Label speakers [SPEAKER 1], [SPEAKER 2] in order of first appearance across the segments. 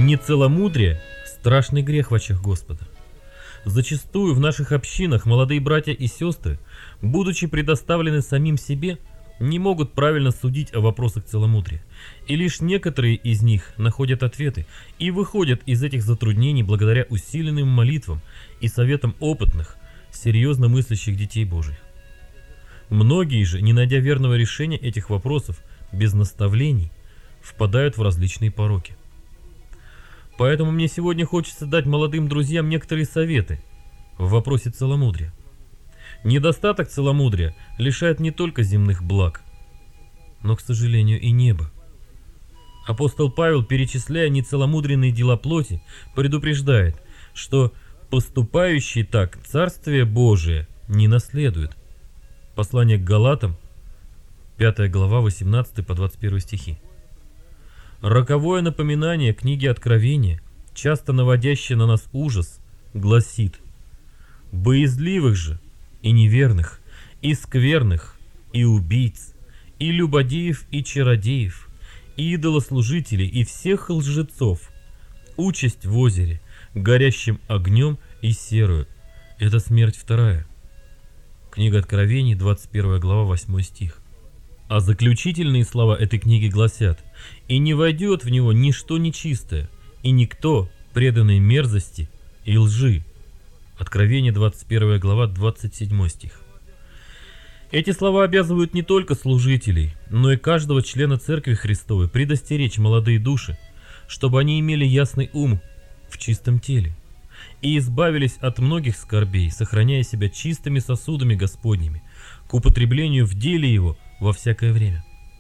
[SPEAKER 1] Нецеломудрие – страшный грех в очах Господа. Зачастую в наших общинах молодые братья и сестры, будучи предоставлены самим себе, не могут правильно судить о вопросах целомудрия, и лишь некоторые из них находят ответы и выходят из этих затруднений благодаря усиленным молитвам и советам опытных, серьезно мыслящих детей Божьих. Многие же, не найдя верного решения этих вопросов без наставлений, впадают в различные пороки. Поэтому мне сегодня хочется дать молодым друзьям некоторые советы в вопросе целомудрия. Недостаток целомудрия лишает не только земных благ, но, к сожалению, и неба. Апостол Павел, перечисляя нецеломудренные дела плоти, предупреждает, что поступающий так Царствие Божие не наследует. Послание к Галатам, 5 глава, 18 по 21 стихи. Роковое напоминание книги Откровения, часто наводящее на нас ужас, гласит: «Боязливых же и неверных, и скверных, и убийц, и любодеев, и чародеев, и идолослужителей, и всех лжецов, участь в озере, горящим огнем и серою». Это смерть вторая. Книга Откровений, 21 глава, 8 стих. А заключительные слова этой книги гласят: «И не войдет в него ничто нечистое, и никто, преданный мерзости и лжи». Откровение, 21 глава, 27 стих. Эти слова обязывают не только служителей, но и каждого члена Церкви Христовой предостеречь молодые души, чтобы они имели ясный ум в чистом теле и избавились от многих скорбей, сохраняя себя чистыми сосудами Господними к употреблению в деле Его во всякое время.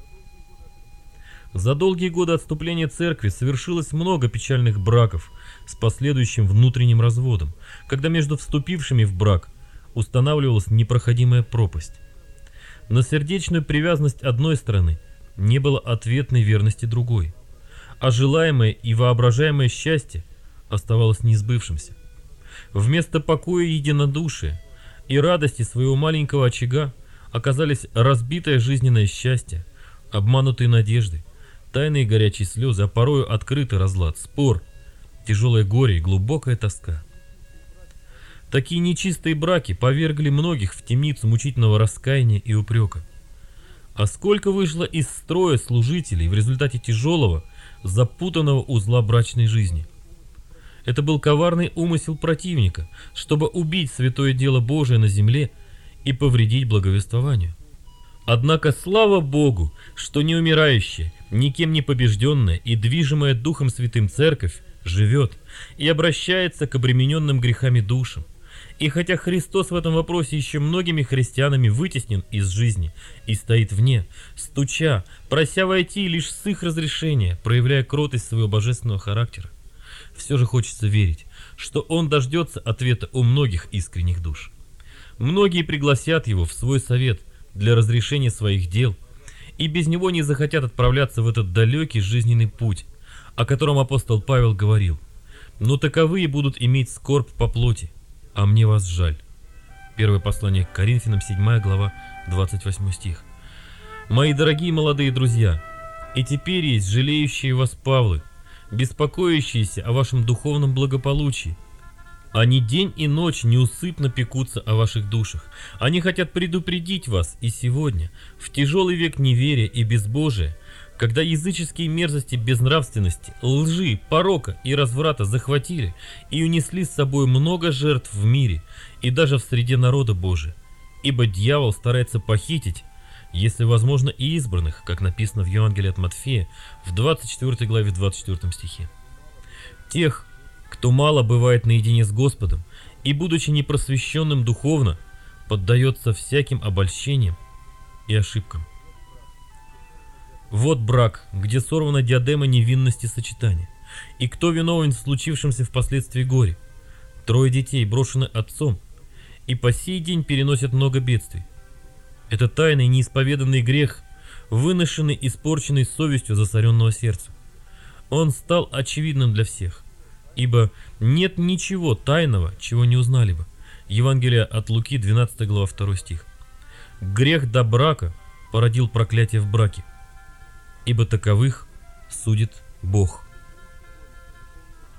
[SPEAKER 1] За долгие годы отступления Церкви совершилось много печальных браков с последующим внутренним разводом, когда между вступившими в брак устанавливалась непроходимая пропасть. На сердечную привязанность одной стороны не было ответной верности другой, а желаемое и воображаемое счастье оставалось несбывшимся. Вместо покоя и единодушия и радости своего маленького очага оказались разбитое жизненное счастье, обманутые надежды, тайные горячие слезы, а порою открытый разлад, спор, тяжелое горе и глубокая тоска. Такие нечистые браки повергли многих в темницу мучительного раскаяния и упрека. А сколько вышло из строя служителей в результате тяжелого, запутанного узла брачной жизни. Это был коварный умысел противника, чтобы убить святое дело Божие на земле и повредить благовествованию. Однако слава Богу, что неумирающая, никем не побежденная и движимая Духом Святым Церковь живет и обращается к обремененным грехами душам. И хотя Христос в этом вопросе еще многими христианами вытеснен из жизни и стоит вне, стуча, прося войти лишь с их разрешения, проявляя кротость своего божественного характера, все же хочется верить, что Он дождется ответа у многих искренних душ. Многие пригласят Его в свой совет для разрешения своих дел, и без Него не захотят отправляться в этот далекий жизненный путь, о котором апостол Павел говорил: «Но таковые будут иметь скорбь по плоти, а мне вас жаль». Первое послание к Коринфянам, 7 глава, 28 стих. Мои дорогие молодые друзья, и теперь есть жалеющие вас Павлы, беспокоящиеся о вашем духовном благополучии. Они день и ночь неусыпно пекутся о ваших душах. Они хотят предупредить вас и сегодня, в тяжелый век неверия и безбожия, когда языческие мерзости безнравственности, лжи, порока и разврата захватили и унесли с собой много жертв в мире и даже в среде народа Божия. Ибо дьявол старается похитить, если возможно, и избранных, как написано в Евангелии от Матфея в 24 главе 24 стихе. Тех, кто мало бывает наедине с Господом и, будучи непросвещенным духовно, поддается всяким обольщениям и ошибкам. Вот брак, где сорвана диадема невинности сочетания. И кто виновен в случившемся впоследствии горе? 3 детей брошены отцом и по сей день переносят много бедствий. Это тайный неисповеданный грех, выношенный испорченной совестью засоренного сердца. Он стал очевидным для всех, ибо нет ничего тайного, чего не узнали бы. Евангелие от Луки, 12 глава, 2 стих. Грех до брака породил проклятие в браке, ибо таковых судит Бог.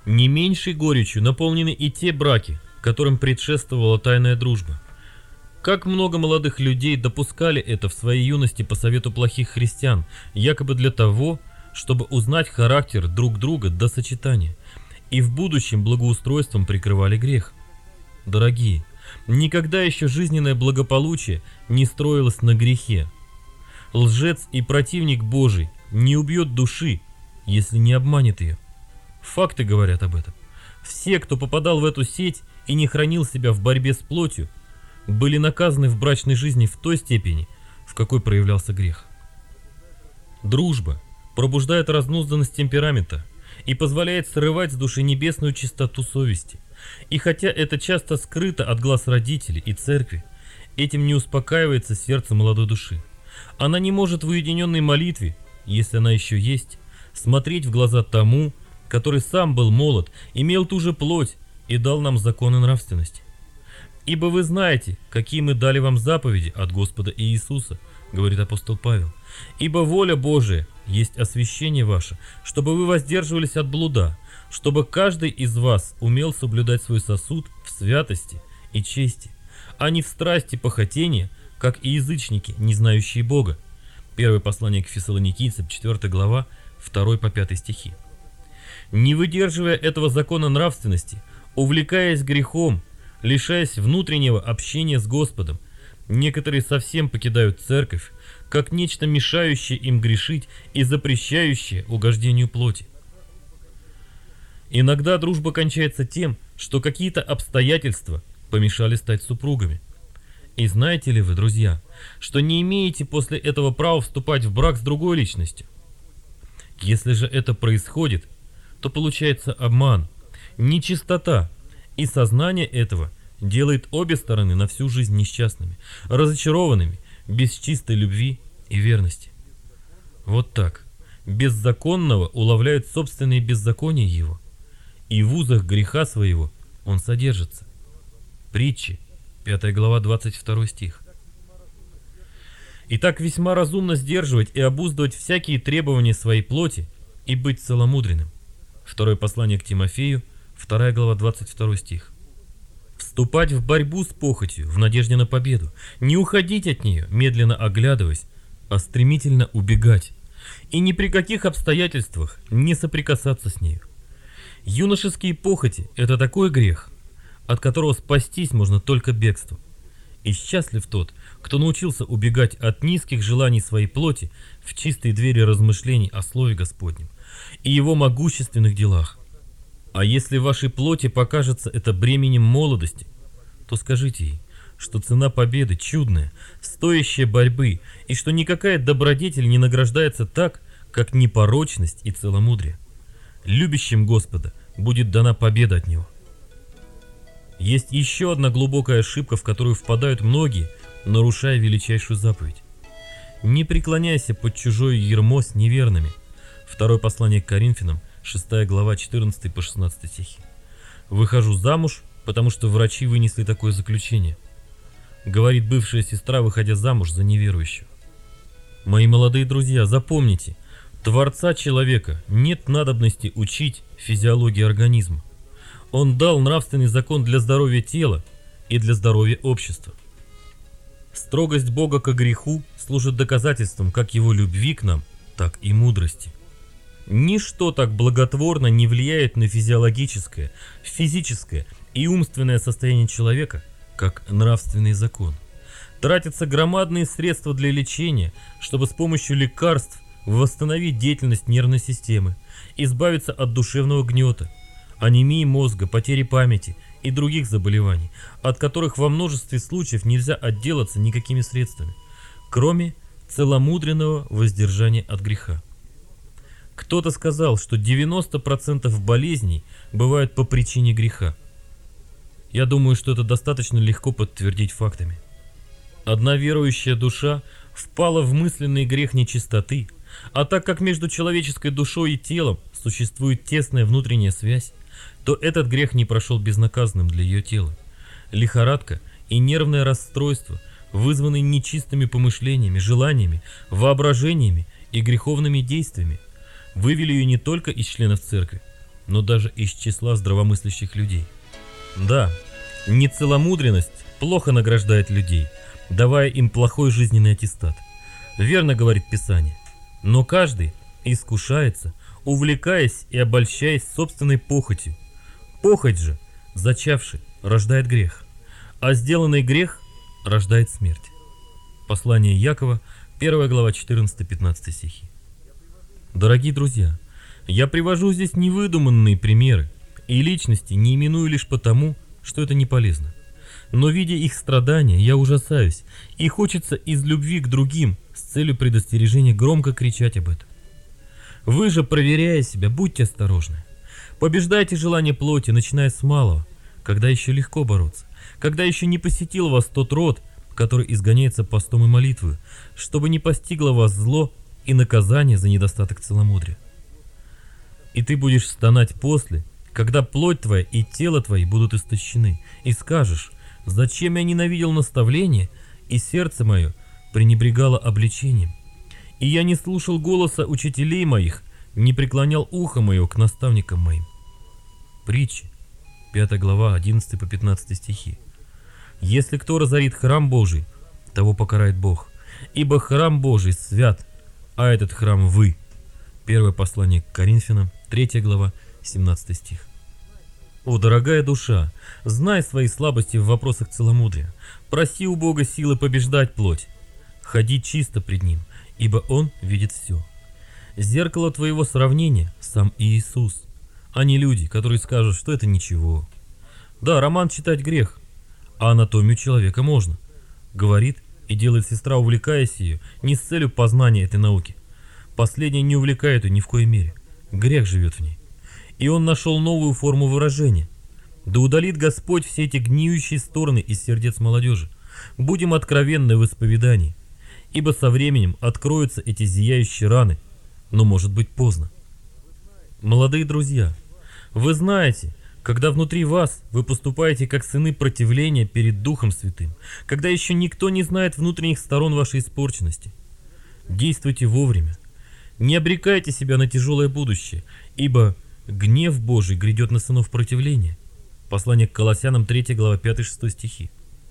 [SPEAKER 1] Не меньшей горечью наполнены и те браки, которым предшествовала тайная дружба. Как много молодых людей допускали это в своей юности по совету плохих христиан, якобы для того, чтобы узнать характер друг друга до сочетания, и в будущем благоустройством прикрывали грех. Дорогие, никогда еще жизненное благополучие не строилось на грехе. Лжец и противник Божий не убьет души, если не обманет ее. Факты говорят об этом. Все, кто попадал в эту сеть и не хранил себя в борьбе с плотью, были наказаны в брачной жизни в той степени, в какой проявлялся грех. Дружба пробуждает разнузданность темперамента и позволяет срывать с души небесную чистоту совести. И хотя это часто скрыто от глаз родителей и церкви, этим не успокаивается сердце молодой души. Она не может в уединенной молитве, если она еще есть, смотреть в глаза тому, который сам был молод, имел ту же плоть и дал нам законы нравственности. «Ибо вы знаете, какие мы дали вам заповеди от Господа Иисуса», говорит апостол Павел. «Ибо воля Божия есть освящение ваше, чтобы вы воздерживались от блуда, чтобы каждый из вас умел соблюдать свой сосуд в святости и чести, а не в страсти похотения, как и язычники, не знающие Бога». Первое послание к Фессалоникийцам, 4 глава, 2 по 5 стихи. Не выдерживая этого закона нравственности, увлекаясь грехом, лишаясь внутреннего общения с Господом, некоторые совсем покидают церковь, как нечто мешающее им грешить и запрещающее угождению плоти. Иногда дружба кончается тем, что какие-то обстоятельства помешали стать супругами. И знаете ли вы, друзья, что не имеете после этого права вступать в брак с другой личностью? Если же это происходит, то получается обман, нечистота, и сознание этого делает обе стороны на всю жизнь несчастными, разочарованными, без чистой любви и верности. Вот так беззаконного уловляют собственные беззакония его, и в узах греха своего он содержится. Притчи, 5 глава, 22 стих. Итак, весьма разумно сдерживать и обуздывать всякие требования своей плоти и быть целомудренным. Второе послание к Тимофею, 2 глава, 22 стих. Вступать в борьбу с похотью в надежде на победу, не уходить от нее, медленно оглядываясь, а стремительно убегать, и ни при каких обстоятельствах не соприкасаться с нею. Юношеские похоти – это такой грех, от которого спастись можно только бегством. И счастлив тот, кто научился убегать от низких желаний своей плоти в чистые двери размышлений о Слове Господнем и Его могущественных делах. А если вашей плоти покажется это бременем молодости, то скажите ей, что цена победы чудная, стоящая борьбы, и что никакая добродетель не награждается так, как непорочность и целомудрие. Любящим Господа будет дана победа от Него. Есть еще одна глубокая ошибка, в которую впадают многие, нарушая величайшую заповедь. Не преклоняйся под чужое ярмо с неверными. Второе послание к Коринфянам, 6 глава, 14 по 16 стихи. Выхожу замуж, потому что врачи вынесли такое заключение, говорит бывшая сестра, выходя замуж за неверующего. Мои молодые друзья, запомните, Творца человека нет надобности учить физиологии организма. Он дал нравственный закон для здоровья тела и для здоровья общества. Строгость Бога к греху служит доказательством как Его любви к нам, так и мудрости. Ничто так благотворно не влияет на физиологическое, физическое и умственное состояние человека, как нравственный закон. Тратятся громадные средства для лечения, чтобы с помощью лекарств восстановить деятельность нервной системы, избавиться от душевного гнета, анемии мозга, потери памяти и других заболеваний, от которых во множестве случаев нельзя отделаться никакими средствами, кроме целомудренного воздержания от греха. Кто-то сказал, что 90% болезней бывают по причине греха. Я думаю, что это достаточно легко подтвердить фактами. Одна верующая душа впала в мысленный грех нечистоты, а так как между человеческой душой и телом существует тесная внутренняя связь, то этот грех не прошел безнаказанным для ее тела. Лихорадка и нервное расстройство, вызванные нечистыми помышлениями, желаниями, воображениями и греховными действиями, вывели ее не только из членов церкви, но даже из числа здравомыслящих людей. Да, нецеломудренность плохо награждает людей, давая им плохой жизненный аттестат. Верно говорит Писание. Но каждый искушается, увлекаясь и обольщаясь собственной похотью. Похоть же, зачавший, рождает грех, а сделанный грех рождает смерть. Послание Якова, 1 глава, 14-15 стихи. Дорогие друзья, я привожу здесь невыдуманные примеры и личности не именую лишь потому, что это не полезно. Но видя их страдания, я ужасаюсь, и хочется из любви к другим с целью предостережения громко кричать об этом. Вы же, проверяя себя, будьте осторожны. Побеждайте желание плоти, начиная с малого, когда еще легко бороться, когда еще не посетил вас тот род, который изгоняется постом и молитвой, чтобы не постигло вас зло и наказание за недостаток целомудрия. И ты будешь стонать после, когда плоть твоя и тело твои будут истощены, и скажешь: зачем я ненавидел наставление, и сердце мое пренебрегало обличением, и я не слушал голоса учителей моих, не преклонял ухо мое к наставникам моим. Притчи, 5 глава, 11 по 15 стихи. Если кто разорит храм Божий, того покарает Бог, ибо храм Божий свят, а этот храм вы. Первое послание к Коринфянам, 3 глава, 17 стих. О, дорогая душа, знай свои слабости в вопросах целомудрия, проси у Бога силы побеждать плоть, ходи чисто пред Ним, ибо Он видит все. Зеркало твоего сравнения – сам Иисус, а не люди, которые скажут, что это ничего. Да, роман читать грех, а анатомию человека можно, говорит и делает сестра, увлекаясь ее, не с целью познания этой науки. Последняя не увлекает ее ни в коей мере, грех живет в ней. И он нашел новую форму выражения. Да удалит Господь все эти гниющие стороны из сердец молодежи. Будем откровенны в исповедании, ибо со временем откроются эти зияющие раны, но может быть поздно. Молодые друзья, вы знаете, когда внутри вас вы поступаете как сыны противления перед Духом Святым, когда еще никто не знает внутренних сторон вашей испорченности. Действуйте вовремя. Не обрекайте себя на тяжелое будущее, ибо гнев Божий грядет на сынов противления. Послание к Колоссянам, 3 глава, 5-6 стихи.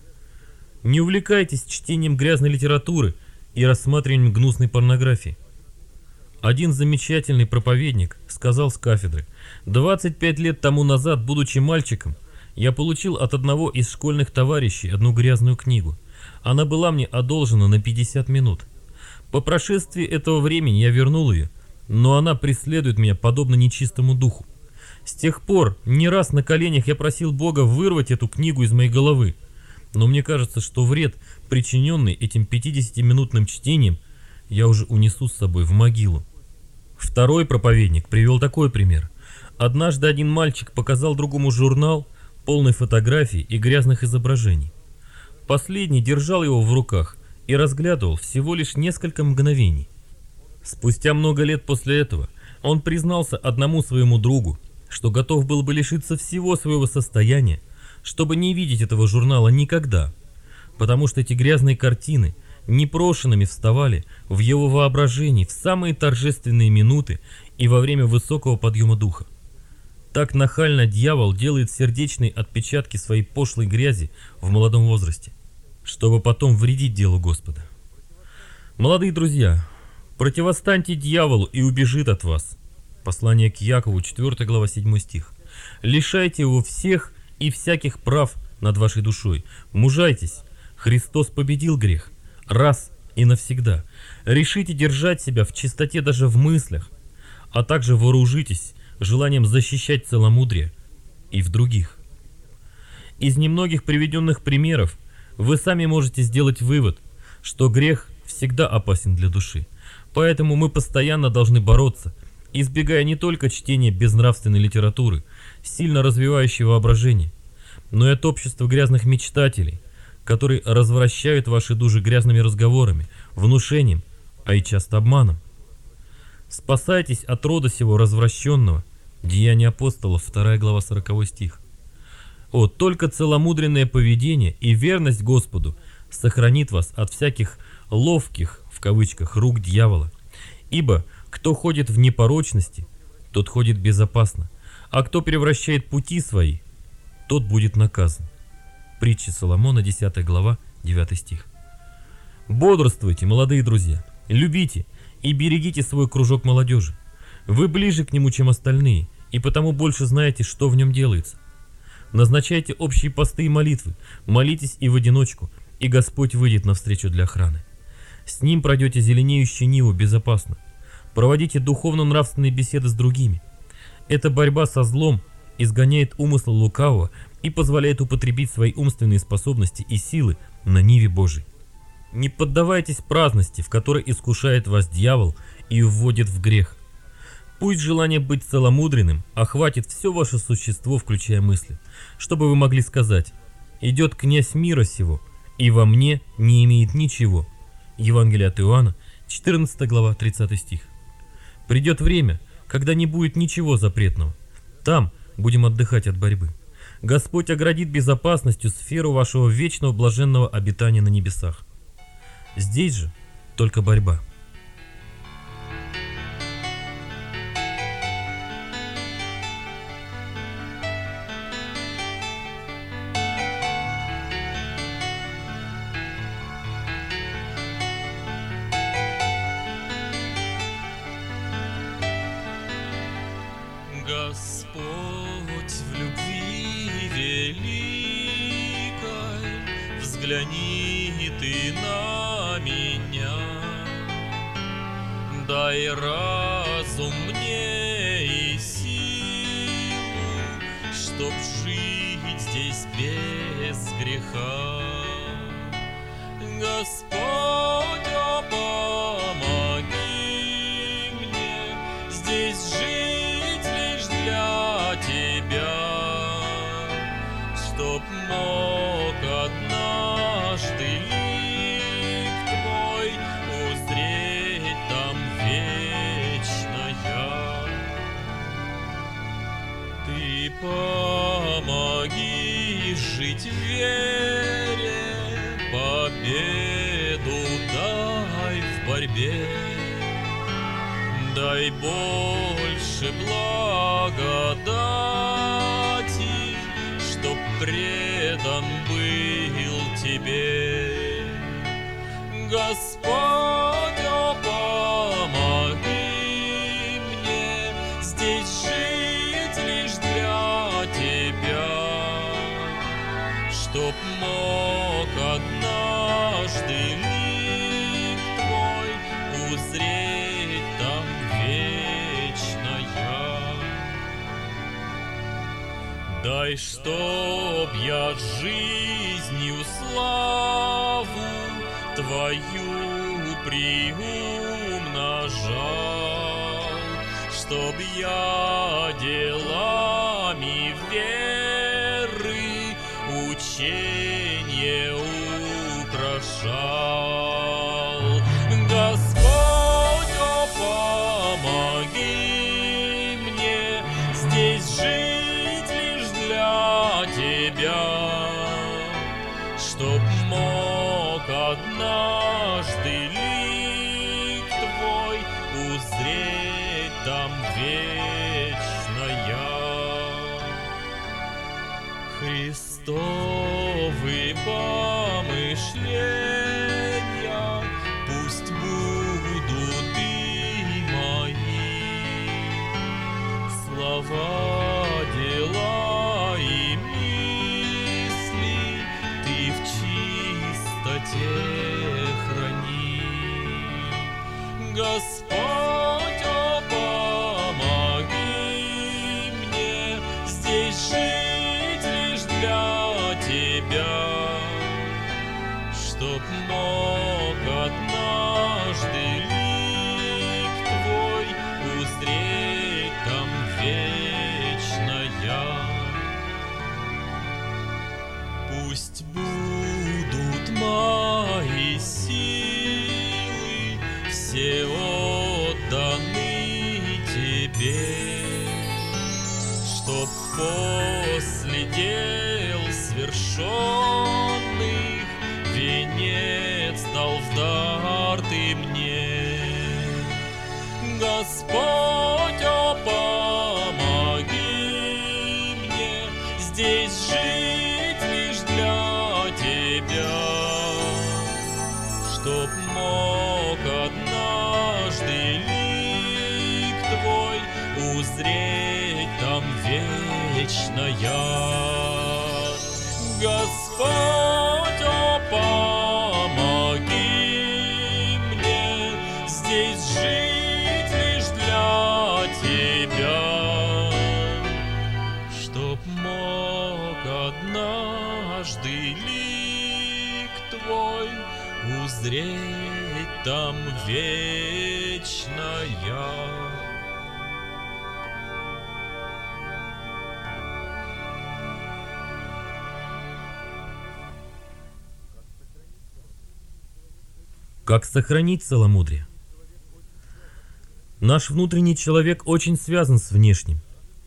[SPEAKER 1] Не увлекайтесь чтением грязной литературы и рассматриванием гнусной порнографии. Один замечательный проповедник сказал с кафедры: 25 лет тому назад, будучи мальчиком, я получил от одного из школьных товарищей одну грязную книгу. Она была мне одолжена на 50 минут. По прошествии этого времени я вернул ее, но она преследует меня подобно нечистому духу. С тех пор не раз на коленях я просил Бога вырвать эту книгу из моей головы, но мне кажется, что вред, причиненный этим 50-минутным чтением, я уже унесу с собой в могилу. Второй проповедник привел такой пример. Однажды один мальчик показал другому журнал, полный фотографий и грязных изображений. Последний держал его в руках и разглядывал всего лишь несколько мгновений. Спустя много лет после этого он признался одному своему другу, что готов был бы лишиться всего своего состояния, чтобы не видеть этого журнала никогда, потому что эти грязные картины непрошенными вставали в его воображении в самые торжественные минуты и во время высокого подъема духа. Так нахально дьявол делает сердечные отпечатки своей пошлой грязи в молодом возрасте, чтобы потом вредить делу Господа. Молодые друзья, противостаньте дьяволу и убежит от вас. Послание к Якову, 4 глава, 7 стих. Лишайте его всех и всяких прав над вашей душой. Мужайтесь, Христос победил грех раз и навсегда. Решите держать себя в чистоте даже в мыслях, а также вооружитесь желанием защищать целомудрие и в других. Из немногих приведенных примеров вы сами можете сделать вывод, что грех всегда опасен для души. Поэтому мы постоянно должны бороться, избегая не только чтения безнравственной литературы, сильно развивающей воображение, но и от общества грязных мечтателей, которые развращают ваши души грязными разговорами, внушением, а и часто обманом. Спасайтесь от рода сего развращенного. Деяния апостолов, 2 глава, 40 стих. О, только целомудренное поведение и верность Господу сохранит вас от всяких «ловких» в кавычках рук дьявола. Ибо кто ходит в непорочности, тот ходит безопасно, а кто превращает пути свои, тот будет наказан. Притчи Соломона, 10 глава, 9 стих. Бодрствуйте, молодые друзья, любите и берегите свой кружок молодежи. Вы ближе к нему, чем остальные, и потому больше знаете, что в нем делается. Назначайте общие посты и молитвы, молитесь и в одиночку, и Господь выйдет навстречу для охраны. С Ним пройдете зеленеющую ниву безопасно. Проводите духовно-нравственные беседы с другими. Эта борьба со злом изгоняет умыслы лукавого и позволяет употребить свои умственные способности и силы на ниве Божией. Не поддавайтесь праздности, в которой искушает вас дьявол и вводит в грех. Пусть желание быть целомудренным охватит все ваше существо, включая мысли, чтобы вы могли сказать: «Идет князь мира сего, и во мне не имеет ничего». Евангелие от Иоанна, 14 глава, 30 стих. Придет время, когда не будет ничего запретного. Там будем отдыхать от борьбы. Господь оградит безопасностью сферу вашего вечного блаженного обитания на небесах. Здесь же только борьба.
[SPEAKER 2] Господь в любви великой, взгляни ты на меня, дай разум мне и силу, чтоб жить здесь без греха. Господь, помоги мне здесь жить лишь для Тебя, чтоб мог однажды лик Твой узреть там вечно я. Ты помоги жить в вере, победу дай в борьбе, дай больше благодати, чтоб предан был Тебе. Господь, помоги мне здесь жить лишь для Тебя, чтоб мог однажды лик Твой узреть там вечно я. Дай, чтоб я жизнью славу Твою приумножал, чтоб я делами веры учение украшал. Господь, помоги мне здесь жить лишь для Тебя, чтоб мог однажды лик Твой узреть там вечно я. Христовы помышления пусть будут и мои, слова, дела и мысли Ты в чистоте храни. Господь, помоги мне здесь жить лишь для Тебя, чтоб мог однажды лик Твой узреть там вечно я. Пусть будут мои силы все отданы Тебе, чтоб после дел свершенных венец дал в дар Ты мне. Господь, помоги здесь жить лишь для тебя, чтоб мог однажды лик твой узреть там вечно я. Господь, о, помоги мне здесь жить лишь для тебя, чтоб мог однажды лик твой узреть там вечно я.
[SPEAKER 1] Как сохранить целомудрие? Наш внутренний человек очень связан с внешним.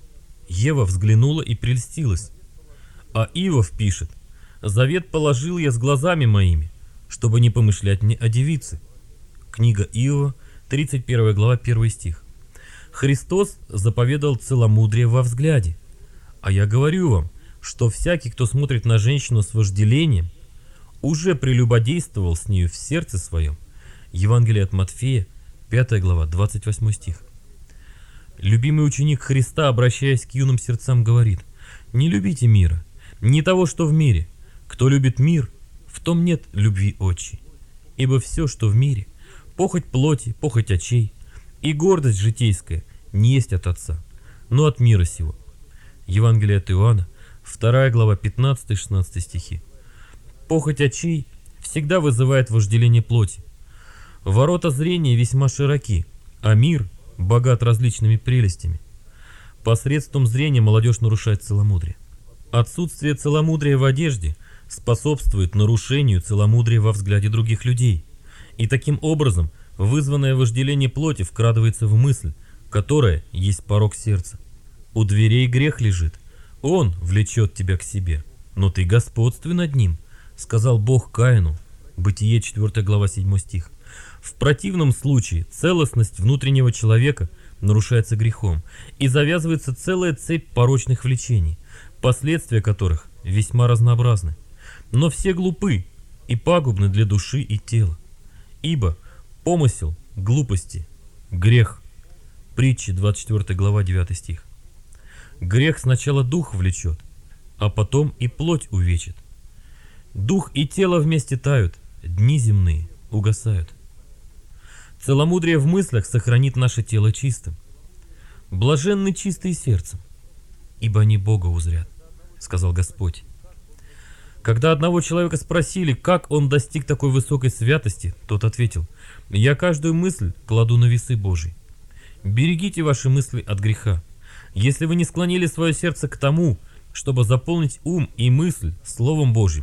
[SPEAKER 1] Ева взглянула и прельстилась. А Иов пишет: «Завет положил я с глазами моими, чтобы не помышлять мне о девице». Книга Иова, 31 глава, 1 стих. Христос заповедал целомудрие во взгляде. А я говорю вам, что всякий, кто смотрит на женщину с вожделением, уже прелюбодействовал с нею в сердце своем. Евангелие от Матфея, 5 глава, 28 стих. Любимый ученик Христа, обращаясь к юным сердцам, говорит: «Не любите мира, не того, что в мире. Кто любит мир, в том нет любви отчей. Ибо все, что в мире, похоть плоти, похоть очей и гордость житейская, не есть от Отца, но от мира сего». Евангелие от Иоанна, 2 глава, 15-16 стихи. Похоть очей всегда вызывает вожделение плоти. Ворота зрения весьма широки, а мир богат различными прелестями. Посредством зрения молодежь нарушает целомудрие. Отсутствие целомудрия в одежде способствует нарушению целомудрия во взгляде других людей. И таким образом вызванное вожделение плоти вкрадывается в мысль, которая есть порок сердца. У дверей грех лежит, он влечет тебя к себе, но ты господствуй над ним, сказал Бог Каину. Бытие, 4 глава, 7 стих. В противном случае целостность внутреннего человека нарушается грехом, и завязывается целая цепь порочных влечений, последствия которых весьма разнообразны. Но все глупы и пагубны для души и тела. Ибо помысел глупости – грех. Притчи, 24 глава, 9 стих. Грех сначала дух влечет, а потом и плоть увечит. Дух и тело вместе тают, дни земные угасают. Целомудрие в мыслях сохранит наше тело чистым. Блаженны чистые сердцем, ибо они Бога узрят, сказал Господь. Когда одного человека спросили, как он достиг такой высокой святости, тот ответил: «Я каждую мысль кладу на весы Божьи». Берегите ваши мысли от греха. Если вы не склонили свое сердце к тому, чтобы заполнить ум и мысль Словом Божьим,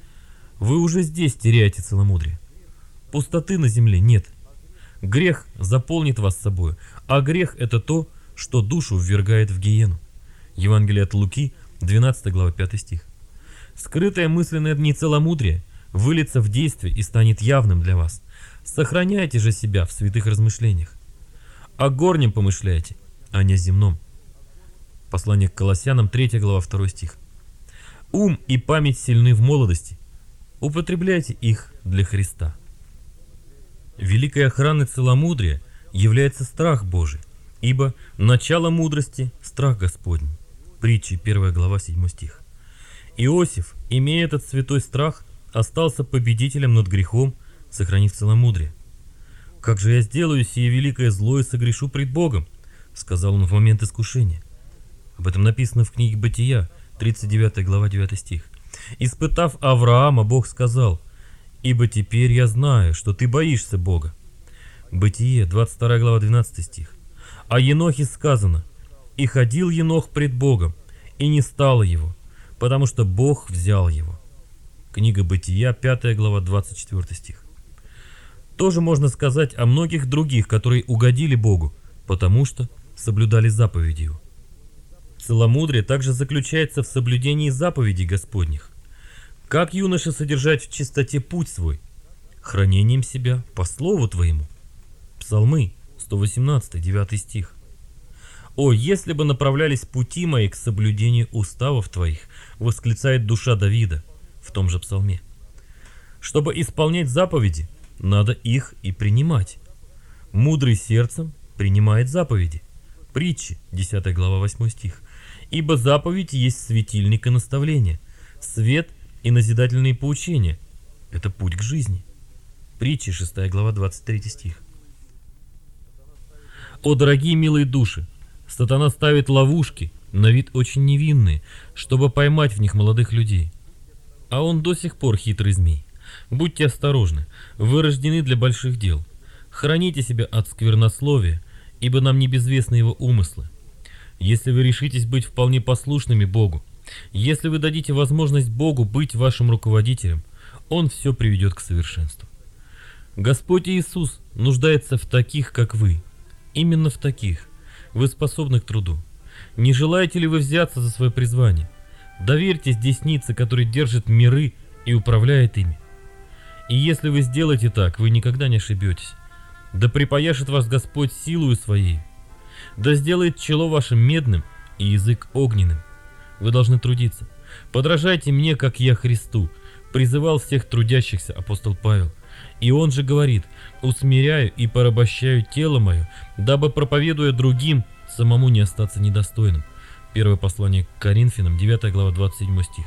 [SPEAKER 1] вы уже здесь теряете целомудрие. Пустоты на земле нет. Грех заполнит вас собою, а грех — это то, что душу ввергает в гиену. Евангелие от Луки, 12 глава, 5 стих. Скрытое мысленное нецеломудрие выльется в действие и станет явным для вас. Сохраняйте же себя в святых размышлениях. О горнем помышляйте, а не о земном. Послание к Колоссянам, 3 глава, 2 стих. Ум и память сильны в молодости. Употребляйте их для Христа. Великой охраной целомудрия является страх Божий, ибо начало мудрости – страх Господний. Притчи, 1 глава, 7 стих. Иосиф, имея этот святой страх, остался победителем над грехом, сохранив целомудрие. «Как же я сделаю сие великое зло и согрешу пред Богом?» — сказал он в момент искушения. Об этом написано в книге Бытия, 39 глава, 9 стих. «Испытав Авраама, Бог сказал: ибо теперь я знаю, что ты боишься Бога». Бытие, 22 глава, 12 стих. О Енохе сказано: «И ходил Енох пред Богом, и не стало его, потому что Бог взял его». Книга Бытия, 5 глава, 24 стих. Тоже можно сказать о многих других, которые угодили Богу, потому что соблюдали заповеди Его. Целомудрие также заключается в соблюдении заповедей Господних. Как юноше содержать в чистоте путь свой? Хранением себя по слову Твоему. Псалмы, 118, 9 стих. «О, если бы направлялись пути мои к соблюдению уставов твоих», восклицает душа Давида в том же псалме. Чтобы исполнять заповеди, надо их и принимать. Мудрый сердцем принимает заповеди. Притчи, 10 глава, 8 стих. «Ибо заповедь есть светильник и наставление, свет и назидательные поучения». Это путь к жизни. Притчи, 6 глава, 23 стих. О, дорогие милые души! Сатана ставит ловушки, на вид очень невинные, чтобы поймать в них молодых людей. А он до сих пор хитрый змей. Будьте осторожны, вы рождены для больших дел. Храните себя от сквернословия, ибо нам не безвестны его умыслы. Если вы решитесь быть вполне послушными Богу, если вы дадите возможность Богу быть вашим руководителем, Он все приведет к совершенству. Господь Иисус нуждается в таких, как вы. Именно в таких. Вы способны к труду. Не желаете ли вы взяться за свое призвание? Доверьтесь деснице, которая держит миры и управляет ими. И если вы сделаете так, вы никогда не ошибетесь. Да припояшет вас Господь силою своей. Да сделает чело вашим медным и язык огненным. Вы должны трудиться. Подражайте мне, как я Христу, призывал всех трудящихся апостол Павел. И он же говорит: усмиряю и порабощаю тело мое, дабы, проповедуя другим, самому не остаться недостойным. Первое послание к Коринфянам, 9 глава, 27 стих.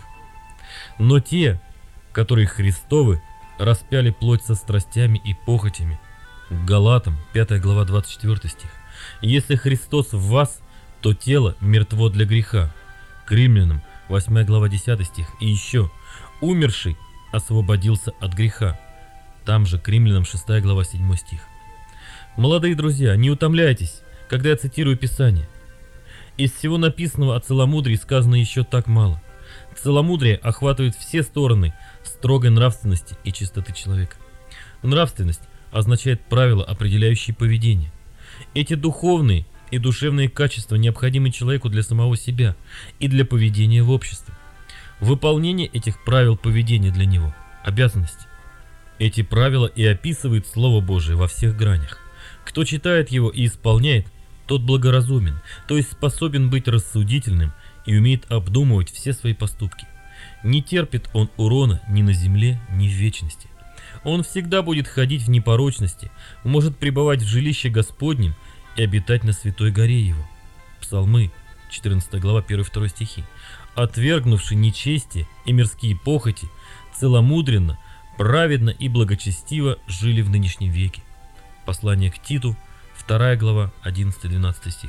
[SPEAKER 1] Но те, которые Христовы, распяли плоть со страстями и похотями. К Галатам, 5 глава, 24 стих. Если Христос в вас, то тело мертво для греха. К Римлянам, 8 глава, 10 стих. И еще: умерший освободился от греха. Там же к Римлянам, 6 глава, 7 стих. Молодые друзья, не утомляйтесь, когда я цитирую Писание. Из всего написанного о целомудрии сказано еще так мало. Целомудрие охватывает все стороны строгой нравственности и чистоты человека. Нравственность означает правила, определяющие поведение. Эти духовные и душевные качества необходимы человеку для самого себя и для поведения в обществе. Выполнение этих правил поведения для него – обязанность. Эти правила и описывает Слово Божие во всех гранях. Кто читает его и исполняет, тот благоразумен, то есть способен быть рассудительным и умеет обдумывать все свои поступки. Не терпит он урона ни на земле, ни в вечности. Он всегда будет ходить в непорочности, может пребывать в жилище Господнем и обитать на святой горе его. Псалмы, 14 глава, 1-2 стихи. Отвергнувши нечестие и мирские похоти, целомудренно, праведно и благочестиво жили в нынешнем веке. Послание к Титу, 2 глава, 11-12 стих.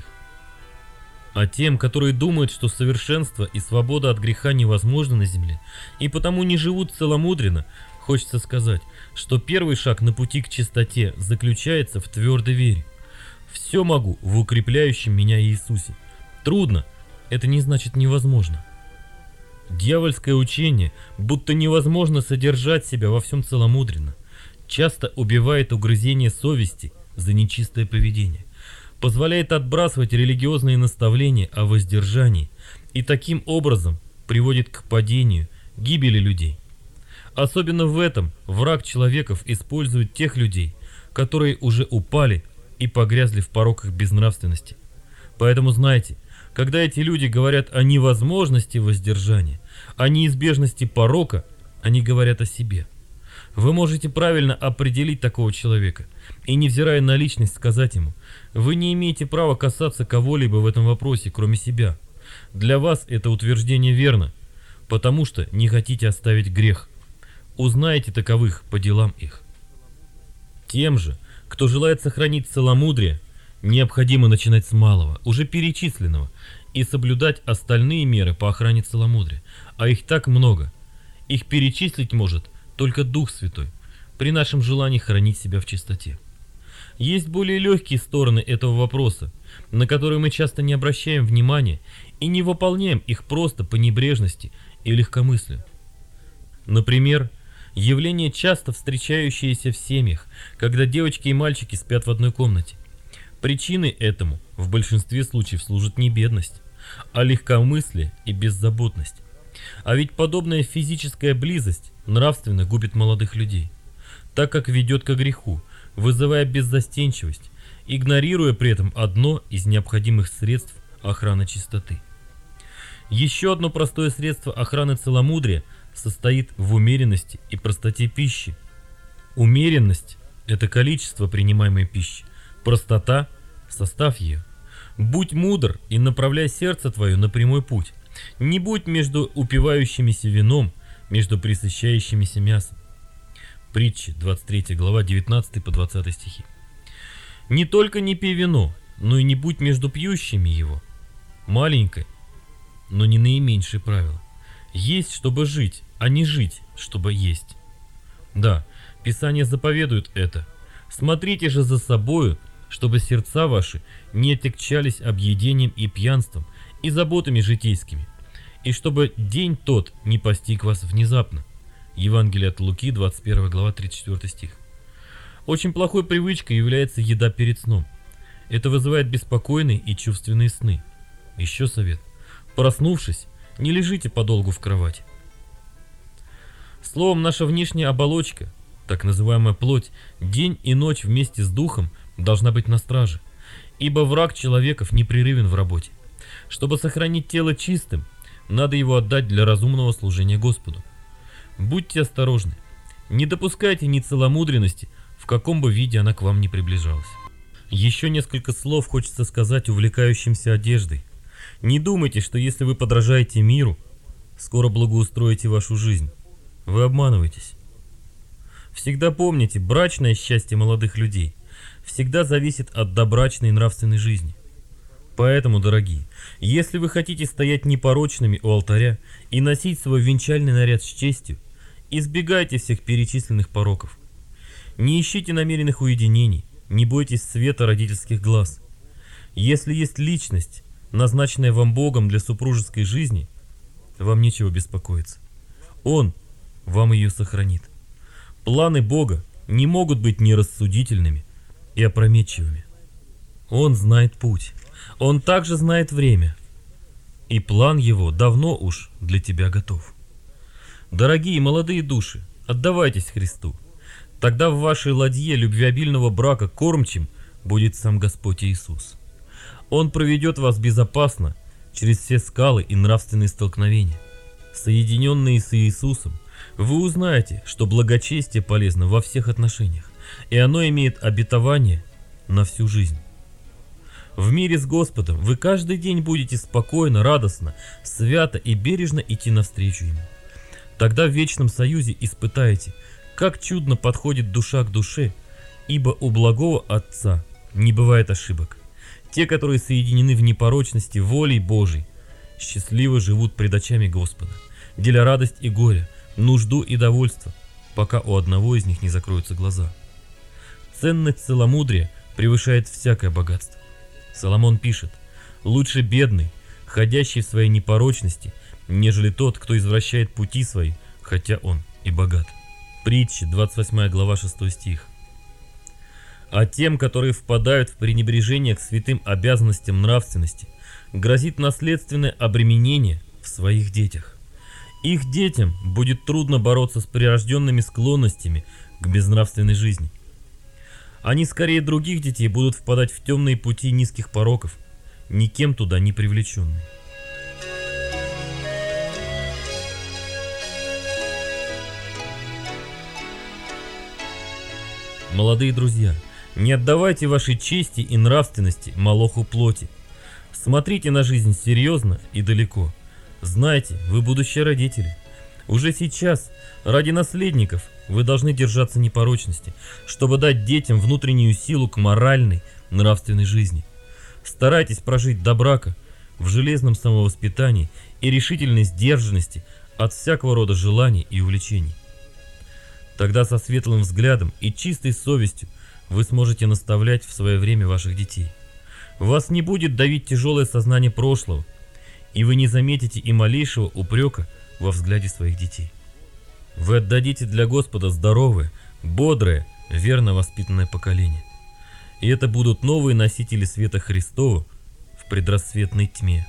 [SPEAKER 1] А тем, которые думают, что совершенство и свобода от греха невозможны на земле, и потому не живут целомудренно, хочется сказать, что первый шаг на пути к чистоте заключается в твердой вере. Все могу в укрепляющем меня Иисусе. Трудно, это не значит невозможно. Дьявольское учение, будто невозможно содержать себя во всем целомудренно, часто убивает угрызение совести за нечистое поведение, позволяет отбрасывать религиозные наставления о воздержании и таким образом приводит к падению, гибели людей. Особенно в этом враг человеков использует тех людей, которые уже упали и погрязли в пороках безнравственности. Поэтому знайте, когда эти люди говорят о невозможности воздержания, о неизбежности порока, они говорят о себе. Вы можете правильно определить такого человека и, невзирая на личность, сказать ему: вы не имеете права касаться кого-либо в этом вопросе, кроме себя. Для вас это утверждение верно, потому что не хотите оставить грех. Узнаете таковых по делам их. Тем же, кто желает сохранить целомудрие, необходимо начинать с малого, уже перечисленного, и соблюдать остальные меры по охране целомудрия, а их так много. Их перечислить может только Дух Святой, при нашем желании хранить себя в чистоте. Есть более легкие стороны этого вопроса, на которые мы часто не обращаем внимания и не выполняем их просто по небрежности и легкомыслию. Например, явление, часто встречающееся в семьях, когда девочки и мальчики спят в одной комнате. Причиной этому в большинстве случаев служит не бедность, а легкомыслие и беззаботность. А ведь подобная физическая близость нравственно губит молодых людей, так как ведет ко греху, вызывая беззастенчивость игнорируя при этом одно из необходимых средств охраны чистоты. Еще одно простое средство охраны целомудрия состоит в умеренности и простоте пищи. Умеренность – это количество принимаемой пищи, простота – состав ее. Будь мудр и направляй сердце твое на прямой путь. Не будь между упивающимися вином, между пресыщающимися мясом. Притчи, 23 глава, 19 по 20 стихи. Не только не пей вино, но и не будь между пьющими его. Маленькое, но не наименьшее правило. Есть, чтобы жить, а не жить, чтобы есть. Да, Писание заповедует это. Смотрите же за собою, чтобы сердца ваши не отягчались объедением и пьянством, и заботами житейскими, и чтобы день тот не постиг вас внезапно. Евангелие от Луки, 21 глава, 34 стих. Очень плохой привычкой является еда перед сном. Это вызывает беспокойные и чувственные сны. Еще совет. Проснувшись, не лежите подолгу в кровати. Словом, наша внешняя оболочка, так называемая плоть, день и ночь вместе с духом должна быть на страже, ибо враг человеков непрерывен в работе. Чтобы сохранить тело чистым, надо его отдать для разумного служения Господу. Будьте осторожны, не допускайте нецеломудренности, в каком бы виде она к вам ни приближалась. Еще несколько слов хочется сказать увлекающимся одеждой. Не думайте, что если вы подражаете миру, скоро благоустроите вашу жизнь. Вы обманываетесь. Всегда помните, брачное счастье молодых людей всегда зависит от добрачной нравственной жизни. Поэтому, дорогие, если вы хотите стоять непорочными у алтаря и носить свой венчальный наряд с честью, избегайте всех перечисленных пороков. Не ищите намеренных уединений, не бойтесь света родительских глаз. Если есть личность, назначенная вам Богом для супружеской жизни, вам нечего беспокоиться. Он вам ее сохранит. Планы Бога не могут быть нерассудительными и опрометчивыми. Он знает путь. Он также знает время. И план его давно уж для тебя готов. Дорогие молодые души, отдавайтесь Христу. Тогда в вашей ладье любвеобильного брака кормчим будет сам Господь Иисус. Он проведет вас безопасно через все скалы и нравственные столкновения. Соединенные с Иисусом, вы узнаете, что благочестие полезно во всех отношениях, и оно имеет обетование на всю жизнь. В мире с Господом вы каждый день будете спокойно, радостно, свято и бережно идти навстречу Ему. Тогда в вечном союзе испытаете, как чудно подходит душа к душе, ибо у благого Отца не бывает ошибок. Те, которые соединены в непорочности волей Божией, счастливо живут пред очами Господа, деля радость и горе, нужду и довольство, пока у одного из них не закроются глаза. Ценность целомудрия превышает всякое богатство. Соломон пишет: «Лучше бедный, ходящий в своей непорочности, нежели тот, кто извращает пути свои, хотя он и богат». Притчи, 28 глава, 6 стих. А тем, которые впадают в пренебрежение к святым обязанностям нравственности, грозит наследственное обременение в своих детях. Их детям будет трудно бороться с прирожденными склонностями к безнравственной жизни. Они скорее других детей будут впадать в темные пути низких пороков, никем туда не привлеченные. Молодые друзья, не отдавайте вашей чести и нравственности молоху плоти. Смотрите на жизнь серьезно и далеко. Знайте, вы будущие родители. Уже сейчас, ради наследников, вы должны держаться непорочности, чтобы дать детям внутреннюю силу к моральной, нравственной жизни. Старайтесь прожить до брака в железном самовоспитании и решительной сдержанности от всякого рода желаний и увлечений. Тогда со светлым взглядом и чистой совестью вы сможете наставлять в свое время ваших детей. Вас не будет давить тяжелое сознание прошлого, и вы не заметите и малейшего упрека во взгляде своих детей. Вы отдадите для Господа здоровое, бодрое, верно воспитанное поколение. И это будут новые носители света Христова в предрассветной тьме.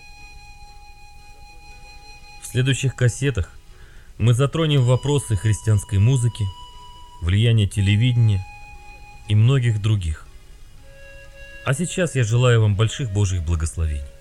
[SPEAKER 1] В следующих кассетах мы затронем вопросы христианской музыки, влияние телевидения и многих других. А сейчас я желаю вам больших Божьих благословений.